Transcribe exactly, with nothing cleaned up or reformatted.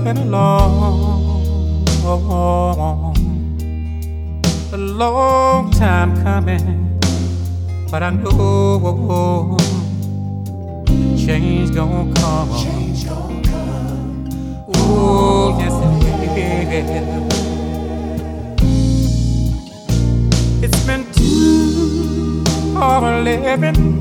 been a long, a long time coming, but I know change gon' come. Change gon' come. Oh, yes it will. It's been too hard living